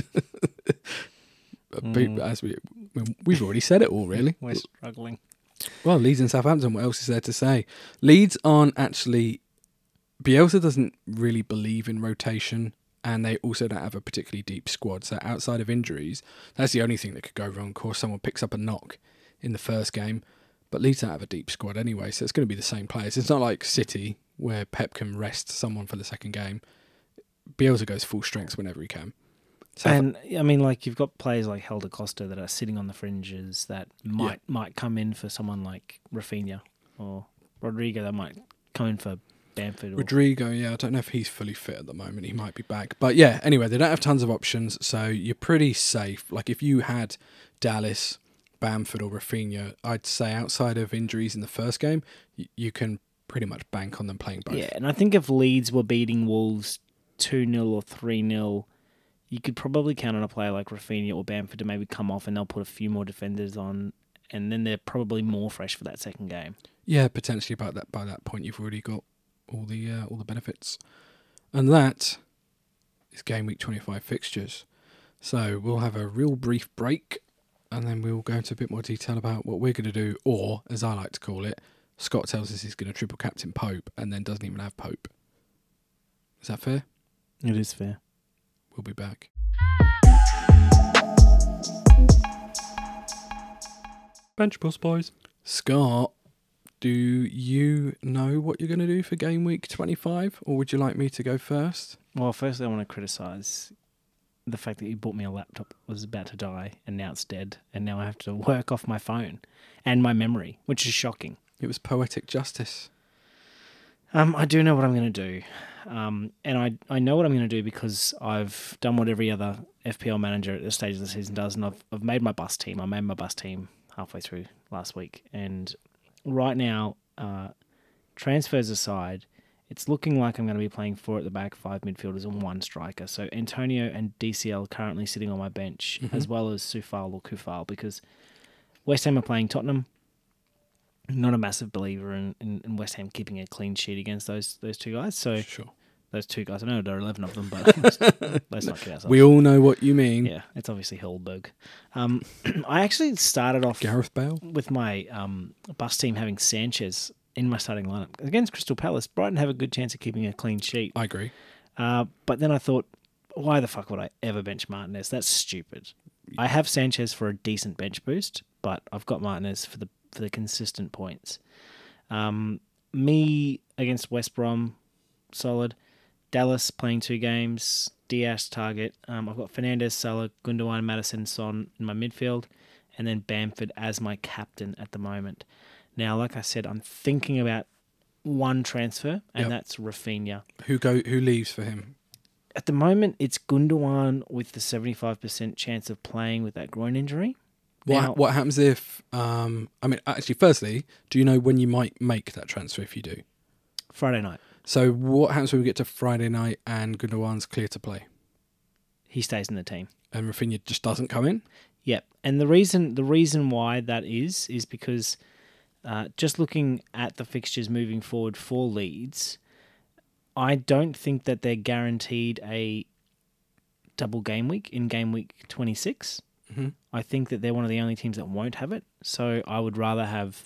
Speaker 1: mm. As we we've already said it all, really.
Speaker 2: We're struggling.
Speaker 1: Well, Leeds and Southampton. What else is there to say? Leeds aren't actually. Bielsa doesn't really believe in rotation. And they also don't have a particularly deep squad. So outside of injuries, that's the only thing that could go wrong. Of course, someone picks up a knock in the first game. But Leeds don't have a deep squad anyway, so it's going to be the same players. It's not like City, where Pep can rest someone for the second game. Bielsa goes full strength whenever he can.
Speaker 2: So and, I mean, like, you've got players like Helder Costa that are sitting on the fringes that might yeah. might come in for someone like Rafinha or Rodrigo that might come in for Bamford. Or...
Speaker 1: Rodrigo, yeah, I don't know if he's fully fit at the moment. He might be back. But yeah, anyway, they don't have tons of options, so you're pretty safe. Like if you had Dallas, Bamford or Rafinha, I'd say outside of injuries in the first game, you, you can pretty much bank on them playing both.
Speaker 2: Yeah, and I think if Leeds were beating Wolves two nil or three nil, you could probably count on a player like Rafinha or Bamford to maybe come off and they'll put a few more defenders on, and then they're probably more fresh for that second game.
Speaker 1: Yeah, potentially about that. By that point, you've already got all the uh, all the benefits. And that is game week twenty-five fixtures. So we'll have a real brief break and then we'll go into a bit more detail about what we're going to do, or, as I like to call it, Scott tells us he's going to triple captain Pope and then doesn't even have Pope. Is that fair?
Speaker 2: It is fair.
Speaker 1: We'll be back. Bench Bus Boys. Scott, do you know what you're going to do for game week twenty-five, or would you like me to go first?
Speaker 2: Well, firstly, I want to criticise the fact that you bought me a laptop that was about to die, and now it's dead, and now I have to work off my phone and my memory, which is shocking.
Speaker 1: It was poetic justice.
Speaker 2: Um, I do know what I'm going to do, um, and I I know what I'm going to do because I've done what every other F P L manager at this stage of the season does, and I've I've made my bus team. I made my bus team halfway through last week, and right now, uh, transfers aside, it's looking like I'm going to be playing four at the back, five midfielders, and one striker. So Antonio and D C L currently sitting on my bench, mm-hmm. as well as Soufal or Koufal, because West Ham are playing Tottenham. Not a massive believer in, in, in West Ham keeping a clean sheet against those those two guys. So
Speaker 1: sure.
Speaker 2: those two guys. I know there are eleven of them, but let's, let's not kid ourselves.
Speaker 1: We all know what you mean.
Speaker 2: Yeah, it's obviously Hellberg. Um, I actually started off
Speaker 1: Gareth Bale?
Speaker 2: with my um, bus team having Sanchez in my starting lineup. Against Crystal Palace, Brighton have a good chance of keeping a clean sheet.
Speaker 1: I agree.
Speaker 2: Uh, but then I thought, why the fuck would I ever bench Martinez? That's stupid. I have Sanchez for a decent bench boost, but I've got Martinez for the for the consistent points. Um, me against West Brom, solid. Dallas playing two games. Diaz target. Um, I've got Fernandes, Salah, Gundogan, Maddison, Son in my midfield, and then Bamford as my captain at the moment. Now, like I said, I'm thinking about one transfer, and
Speaker 1: Yep.
Speaker 2: that's Rafinha.
Speaker 1: Who go? Who leaves for him?
Speaker 2: At the moment, it's Gundogan with the seventy-five percent chance of playing with that groin injury.
Speaker 1: What
Speaker 2: Now-
Speaker 1: What happens if? Um, I mean, actually, firstly, do you know when you might make that transfer if you do?
Speaker 2: Friday night,
Speaker 1: So, what happens when we get to Friday night and Gundogan's clear to play,
Speaker 2: he stays in the team.
Speaker 1: and Rafinha just doesn't come in?
Speaker 2: Yep, and the reason the reason why that is is because uh, just looking at the fixtures moving forward for Leeds, I don't think that they're guaranteed a double game week in game week twenty-six.
Speaker 1: Mm-hmm.
Speaker 2: I think that they're one of the only teams that won't have it. So I would rather have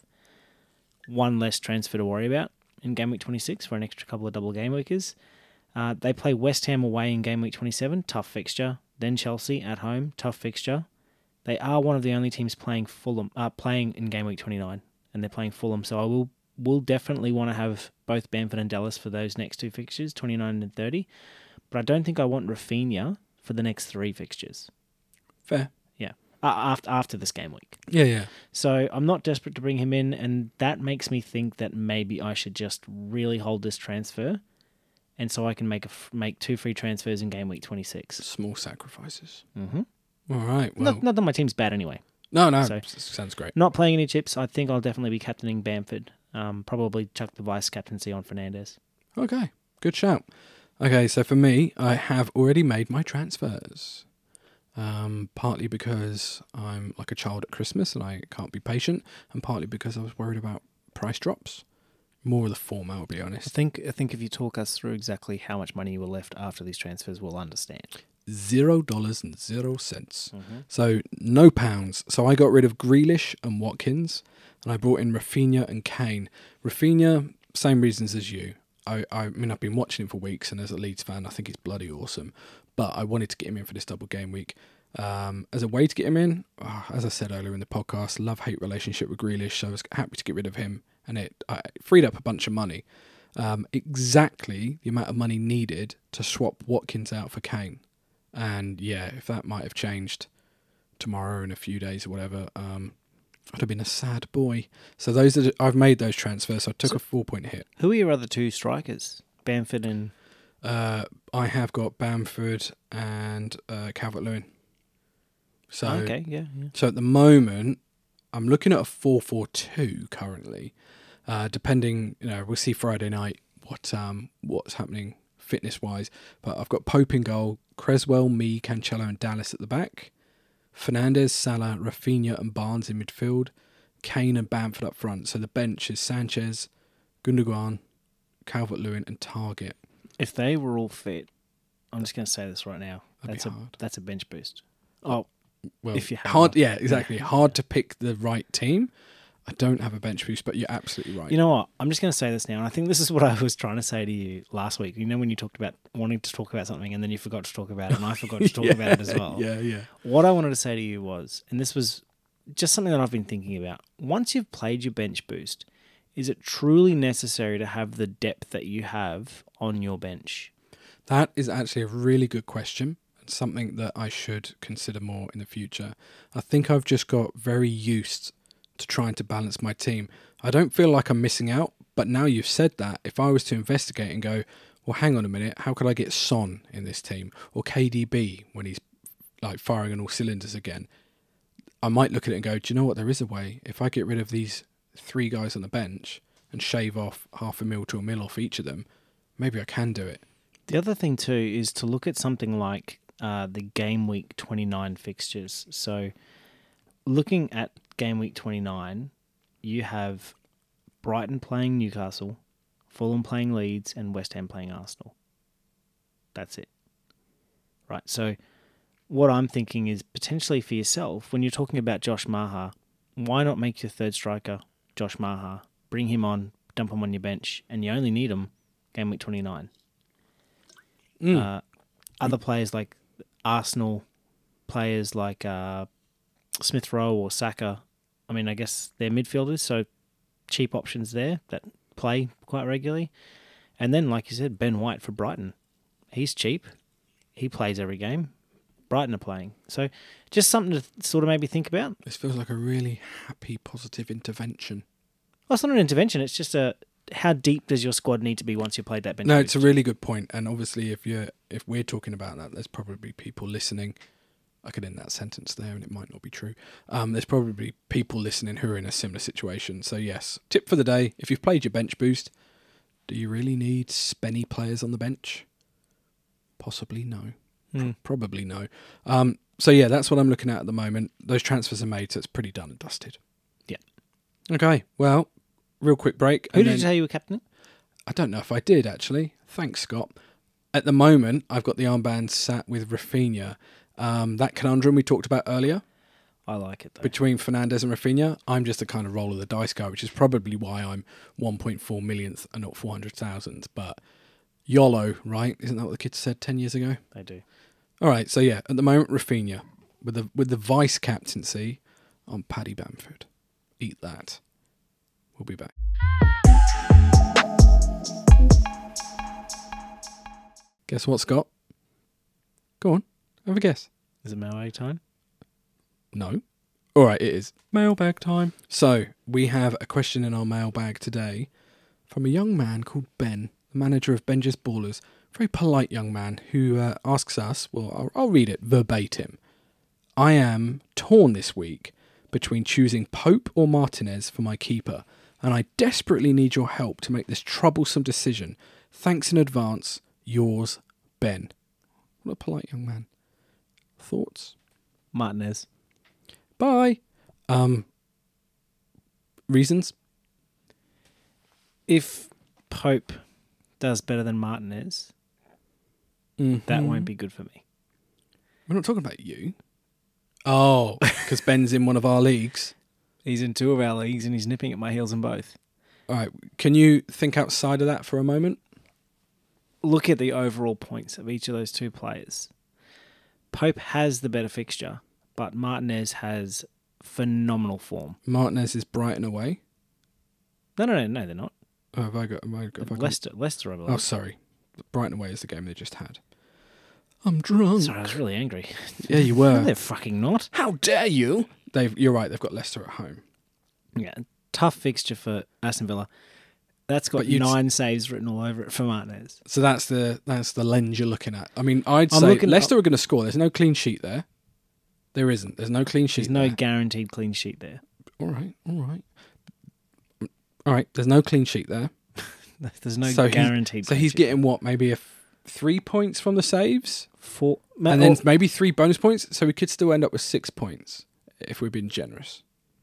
Speaker 2: one less transfer to worry about in game week twenty-six for an extra couple of double game weekers. Uh, they play West Ham away in game week twenty-seven, tough fixture. Then Chelsea at home, tough fixture. They are one of the only teams playing Fulham, uh, playing in game week twenty-nine, and they're playing Fulham. So I will will definitely want to have both Bamford and Dallas for those next two fixtures, twenty-nine and thirty. But I don't think I want Rafinha for the next three fixtures.
Speaker 1: Fair.
Speaker 2: Yeah, uh, after after this game week.
Speaker 1: Yeah, yeah.
Speaker 2: So I'm not desperate to bring him in, and that makes me think that maybe I should just really hold this transfer, and so I can make a f- make two free transfers in game week twenty-six.
Speaker 1: Small sacrifices.
Speaker 2: Mm-hmm.
Speaker 1: All right. Well,
Speaker 2: Not, not that my team's bad anyway.
Speaker 1: no, no.
Speaker 2: so-
Speaker 1: s- sounds great.
Speaker 2: Not playing any chips. I think I'll definitely be captaining Bamford. Um, probably chuck the vice captaincy on Fernandes.
Speaker 1: Okay, good shout. Okay, so for me, I have already made my transfers. Um, partly because I'm like a child at Christmas and I can't be patient, and partly because I was worried about price drops. More of the former, I'll be
Speaker 2: I
Speaker 1: honest.
Speaker 2: think I think if you talk us through exactly how much money you were left after these transfers, we'll understand.
Speaker 1: Zero dollars and zero cents.
Speaker 2: Mm-hmm.
Speaker 1: So no pounds. So I got rid of Grealish and Watkins, and I brought in Rafinha and Kane. Rafinha, same reasons as you. I, I mean, I've been watching him for weeks, and as a Leeds fan, I think he's bloody awesome. But I wanted to get him in for this double game week. Um, as a way to get him in, oh, as I said earlier in the podcast, love-hate relationship with Grealish, so I was happy to get rid of him, and it I, freed up a bunch of money. Um, exactly the amount of money needed to swap Watkins out for Kane. And yeah, if that might have changed tomorrow in a few days or whatever, um, I'd have been a sad boy. So those are, I've made those transfers. So I took
Speaker 2: So-
Speaker 1: a four point hit.
Speaker 2: Who are your other two strikers? Bamford and
Speaker 1: Uh, I have got Bamford and uh, Calvert-Lewin. So
Speaker 2: okay, yeah, yeah.
Speaker 1: so at the moment, I'm looking at a four four two currently. Uh, depending, you know, we'll see Friday night what um what's happening fitness wise. But I've got Pope in goal, Creswell, me, Cancelo, and Dallas at the back. Fernandes, Salah, Rafinha, and Barnes in midfield. Kane and Bamford up front. So the bench is Sanchez, Gundogan, Calvert-Lewin, and Target.
Speaker 2: If they were all fit, I'm just going to say this right now.
Speaker 1: That'd
Speaker 2: That's
Speaker 1: be
Speaker 2: a
Speaker 1: hard.
Speaker 2: that's a bench boost. Oh,
Speaker 1: Well,
Speaker 2: If you have
Speaker 1: hard,
Speaker 2: one.
Speaker 1: yeah, exactly. Hard to pick the right team. I don't have a bench boost, but you're absolutely right.
Speaker 2: you know what? I'm just going to say this now, and I think this is what I was trying to say to you last week. You know, when you talked about wanting to talk about something, and then you forgot to talk about it, and I forgot to talk
Speaker 1: Yeah,
Speaker 2: about it as well.
Speaker 1: Yeah, yeah.
Speaker 2: What I wanted to say to you was, and this was just something that I've been thinking about. Once you've played your bench boost, is it truly necessary to have the depth that you have on your bench?
Speaker 1: That is actually a really good question and something that I should consider more in the future. I think I've just got very used to trying to balance my team. I don't feel like I'm missing out, but now you've said that, if I was to investigate and go, well, hang on a minute, how could I get Son in this team? Or K D B when he's like firing on all cylinders again? I might look at it and go, do you know what? There is a way. If I get rid of these three guys on the bench and shave off half a mil to a mil off each of them, maybe I can do it.
Speaker 2: The other thing too is to look at something like uh, the game week twenty-nine fixtures. So, looking at game week twenty-nine, you have Brighton playing Newcastle, Fulham playing Leeds, and West Ham playing Arsenal. That's it. Right. So what I'm thinking is potentially for yourself, when you're talking about Josh Maha, why not make your third striker Josh Maha? Bring him on, dump him on your bench, and you only need him game week twenty-nine.
Speaker 1: Mm.
Speaker 2: Uh, other players like Arsenal, players like uh, Smith Rowe or Saka, I mean, I guess they're midfielders, so cheap options there that play quite regularly. And then, like you said, Ben White for Brighton. He's cheap. He plays every game. Brighton are playing. So just something to sort of maybe think about.
Speaker 1: This feels like a really happy, positive intervention.
Speaker 2: Well, it's not an intervention. It's just a how deep does your squad need to be once you played that bench
Speaker 1: No,
Speaker 2: boost?
Speaker 1: it's a really good point. And obviously, if you're if we're talking about that, there's probably people listening. I could end that sentence there, and it might not be true. Um, there's probably people listening who are in a similar situation. So yes, tip for the day: if you've played your bench boost, do you really need spenny players on the bench? Possibly no.
Speaker 2: Mm.
Speaker 1: Probably no. Um, so yeah, that's what I'm looking at at the moment. Those transfers are made, so it's pretty done and dusted.
Speaker 2: Yeah.
Speaker 1: Okay. Well, real quick break.
Speaker 2: Who
Speaker 1: and
Speaker 2: did
Speaker 1: then-
Speaker 2: you say you were captaining?
Speaker 1: I don't know if I did, actually. Thanks, Scott. At the moment, I've got the armband sat with Rafinha. Um, that conundrum we talked about earlier
Speaker 2: I like it, though.
Speaker 1: between Fernandes and Rafinha, I'm just a kind of roll of the dice guy, which is probably why I'm one point four millionth and not four hundred thousand. But YOLO, right? Isn't that what the kids said ten years ago?
Speaker 2: They do.
Speaker 1: All right, so yeah, at the moment, Rafinha. With the, with the vice-captaincy on Paddy Bamford. Eat that. We'll be back. Guess what, Scott? Go on, have a guess.
Speaker 2: Is it mailbag time?
Speaker 1: No. All right, it is mailbag time. So we have a question in our mailbag today from a young man called Ben, the manager of Benji's Ballers. Very polite young man who uh, asks us, well, I'll, I'll read it verbatim. I am torn this week between choosing Pope or Martinez for my keeper, and I desperately need your help to make this troublesome decision. Thanks in advance. Yours, Ben. What a polite young man. Thoughts?
Speaker 2: Martinez.
Speaker 1: Bye. Um, reasons?
Speaker 2: If Pope does better than Martinez,
Speaker 1: Mm-hmm.
Speaker 2: that won't be good for me.
Speaker 1: We're not talking about you. Oh, because Ben's in one of our leagues.
Speaker 2: He's in two of our leagues and he's nipping at my heels in both.
Speaker 1: All right. Can you think outside of that for a moment?
Speaker 2: Look at the overall points of each of those two players. Pope has the better fixture, but Martinez has phenomenal form.
Speaker 1: Martinez is Brighton away.
Speaker 2: No, no, no, no, they're not.
Speaker 1: Oh, have I got? Have I got have I got
Speaker 2: Leicester, Leicester, I believe.
Speaker 1: oh, sorry. Brighton away is the game they just had. I'm drunk.
Speaker 2: Sorry, I was really angry.
Speaker 1: Yeah, you
Speaker 2: No,
Speaker 1: were.
Speaker 2: they're fucking not.
Speaker 1: How dare you? They've. You're right. They've got Leicester at home.
Speaker 2: Yeah, tough fixture for Aston Villa. That's got
Speaker 1: But you'd-
Speaker 2: nine saves written all over it for Martinez.
Speaker 1: So that's the that's the lens you're looking at. I mean, I'd
Speaker 2: I'm
Speaker 1: say
Speaker 2: looking-
Speaker 1: Leicester are going to score. There's no clean sheet there. There isn't. There's no clean sheet.
Speaker 2: There's no
Speaker 1: there.
Speaker 2: guaranteed clean sheet there.
Speaker 1: All right. All right. All right. There's no clean sheet there.
Speaker 2: There's no
Speaker 1: So he's-
Speaker 2: guaranteed.
Speaker 1: So
Speaker 2: clean
Speaker 1: he's
Speaker 2: sheet.
Speaker 1: getting what? Maybe a f- three points from the saves,
Speaker 2: four,
Speaker 1: and then maybe three bonus points. So we could still end up with six points if we're being generous.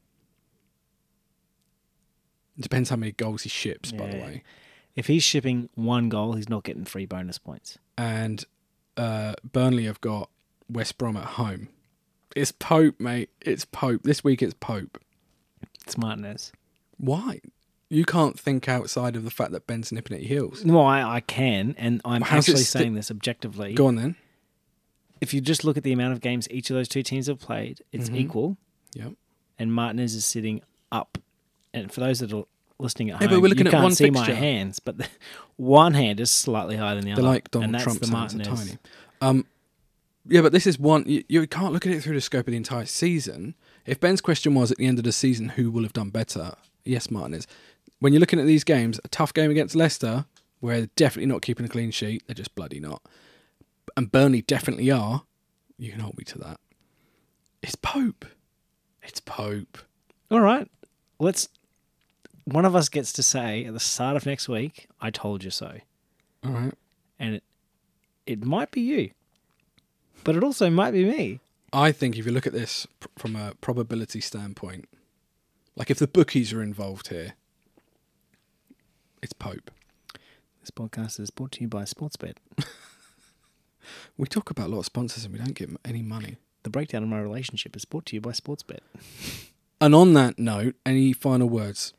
Speaker 1: It depends how many goals he ships, by the
Speaker 2: Yeah.
Speaker 1: way.
Speaker 2: if he's shipping one goal, he's not getting three bonus points.
Speaker 1: And uh, Burnley have got West Brom at home. It's Pope, mate. It's Pope. This week it's Pope.
Speaker 2: It's Martinez.
Speaker 1: Why? You can't think outside of the fact that Ben's nipping at your heels.
Speaker 2: No, I, I can, and I'm
Speaker 1: Well, how's it
Speaker 2: actually
Speaker 1: sti-
Speaker 2: saying this objectively.
Speaker 1: Go on then.
Speaker 2: If you just look at the amount of games each of those two teams have played, it's
Speaker 1: Mhm.
Speaker 2: equal,
Speaker 1: Yep.
Speaker 2: and Martinez is sitting up. And for those that are listening at
Speaker 1: Yeah,
Speaker 2: home,
Speaker 1: but we're looking
Speaker 2: you
Speaker 1: at
Speaker 2: can't
Speaker 1: one
Speaker 2: see my
Speaker 1: fixture.
Speaker 2: hands, but the, one hand is slightly higher than the other.
Speaker 1: They're like Donald
Speaker 2: and that's
Speaker 1: Trump's
Speaker 2: the
Speaker 1: hands are
Speaker 2: Martinez.
Speaker 1: tiny. Um, yeah, but this is one. You, you can't look at it through the scope of the entire season. If Ben's question was at the end of the season, who will have done better? Yes, Martinez. When you're looking at these games, a tough game against Leicester, where they're definitely not keeping a clean sheet, they're just bloody not. And Burnley definitely are. You can hold me to that. It's Pope. It's Pope.
Speaker 2: All right, let's. One of us gets to say at the start of next week, "I told you so,"
Speaker 1: All right.
Speaker 2: and it it might be you, but it also might be me.
Speaker 1: I think if you look at this pr- from a probability standpoint, like if the bookies are involved here, it's Pope.
Speaker 2: This podcast is brought to you by Sportsbet.
Speaker 1: We talk about a lot of sponsors and we don't get any money.
Speaker 2: The breakdown of my relationship is brought to you by Sportsbet.
Speaker 1: And on that note, any final words?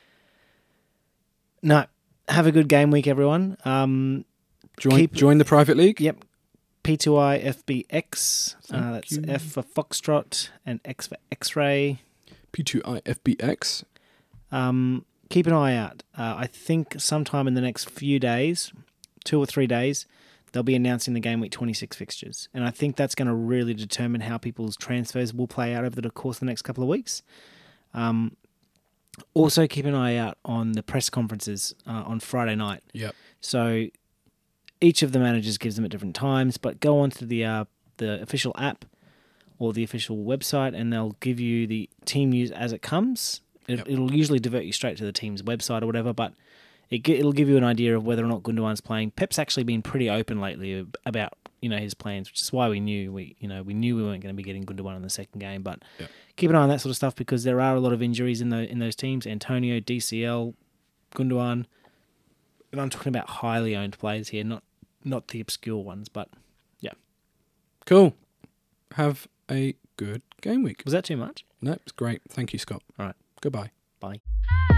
Speaker 2: No. Have a good game week, everyone. Um,
Speaker 1: Join
Speaker 2: keep,
Speaker 1: join the private league?
Speaker 2: Yep. P two I F B X.
Speaker 1: Thank
Speaker 2: Uh, that's
Speaker 1: you.
Speaker 2: F for Foxtrot and X for X-Ray.
Speaker 1: P two I F B X.
Speaker 2: Um, keep an eye out. Uh, I think sometime in the next few days, two or three days, they'll be announcing the Game Week twenty-six fixtures. And I think that's going to really determine how people's transfers will play out over the course of the next couple of weeks. Um, also, keep an eye out on the press conferences uh, on Friday night.
Speaker 1: Yep.
Speaker 2: So each of the managers gives them at different times, but go onto the uh, the official app or the official website and they'll give you the team news as it comes. It,
Speaker 1: Yep.
Speaker 2: It'll usually divert you straight to the team's website or whatever, but it, ge- it'll give you an idea of whether or not Gundogan's playing. Pep's actually been pretty open lately about you know his plans, which is why we knew we you know we knew we weren't going to be getting Gundogan in the second game. But
Speaker 1: Yep.
Speaker 2: keep an eye on that sort of stuff because there are a lot of injuries in the in those teams. Antonio, D C L, Gundogan, and I'm talking about highly owned players here, not not the obscure ones. But yeah,
Speaker 1: Cool. Have a good game week.
Speaker 2: was that too much?
Speaker 1: No, it's great. Thank you, Scott.
Speaker 2: All right.
Speaker 1: Goodbye.
Speaker 2: Bye.